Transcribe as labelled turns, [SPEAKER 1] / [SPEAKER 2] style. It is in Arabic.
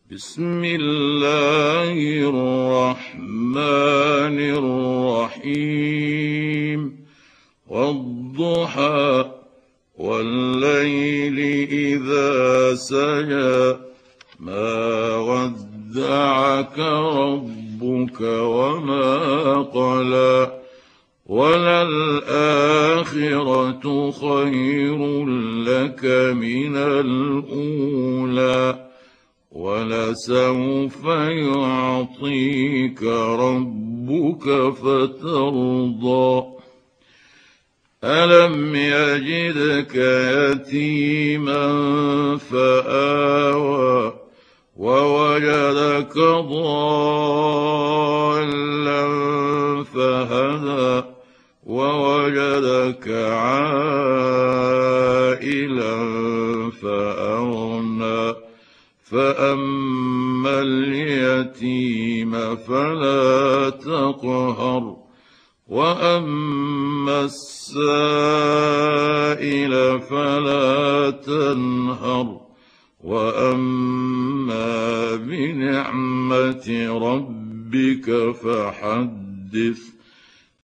[SPEAKER 1] بسم الله الرحمن الرحيم والضحى والليل إذا سجى ما ودعك ربك وما قلى وللآخرة خير لك من الأولى ولسوف يعطيك ربك فترضى ألم يجدك يتيما فآوى ووجدك ضالا فهدى ووجدك عائلا فأغنى فأما اليتيم فلا تقهر وأما السائل فلا تنهر وأما بنعمة ربك فحدث